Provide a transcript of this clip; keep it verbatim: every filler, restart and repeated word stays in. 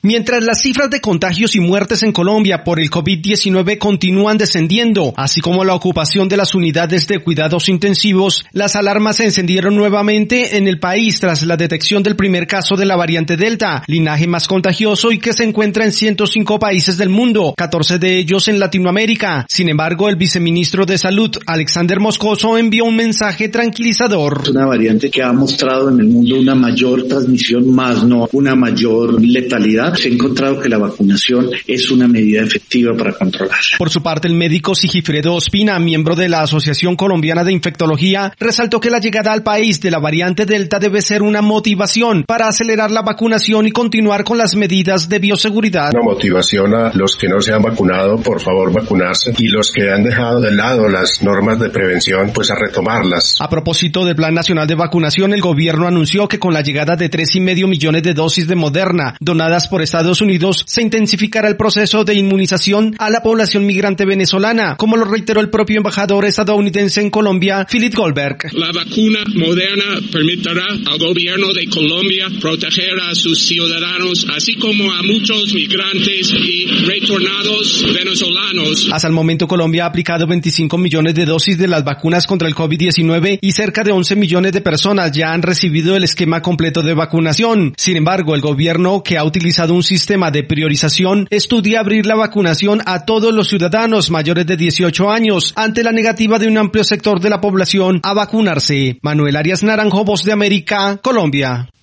Mientras las cifras de contagios y muertes en Colombia por el COVID diecinueve continúan descendiendo, así como la ocupación de las unidades de cuidados intensivos, las alarmas se encendieron nuevamente en el país tras la detección del primer caso de la variante Delta, linaje más contagioso y que se encuentra en ciento cinco países del mundo, catorce de ellos en Latinoamérica. Sin embargo, el viceministro de Salud, Alexander Moscoso, envió un mensaje tranquilizador. Es una variante que ha mostrado en el mundo una mayor transmisión, más no una mayor letalidad. Se ha encontrado que la vacunación es una medida efectiva para controlarla. Por su parte, el médico Sigifredo Ospina, miembro de la Asociación Colombiana de Infectología, resaltó que la llegada al país de la variante Delta debe ser una motivación para acelerar la vacunación y continuar con las medidas de bioseguridad. Una motivación a los que no se han vacunado, por favor vacunarse, y los que han dejado de lado las normas de prevención, pues a retomarlas. A propósito del Plan Nacional de Vacunación, el gobierno anunció que con la llegada de tres y medio millones de dosis de Moderna donadas por Estados Unidos, se intensificará el proceso de inmunización a la población migrante venezolana, como lo reiteró el propio embajador estadounidense en Colombia, Philip Goldberg. La vacuna Moderna permitirá al gobierno de Colombia proteger a sus ciudadanos, así como a muchos migrantes y retornados venezolanos. Hasta el momento, Colombia ha aplicado veinticinco millones de dosis de las vacunas contra el COVID diecinueve y cerca de once millones de personas ya han recibido el esquema completo de vacunación. Sin embargo, el gobierno, que ha utilizado un sistema de priorización, estudia abrir la vacunación a todos los ciudadanos mayores de dieciocho años ante la negativa de un amplio sector de la población a vacunarse. Manuel Arias Naranjo, Voz de América, Colombia.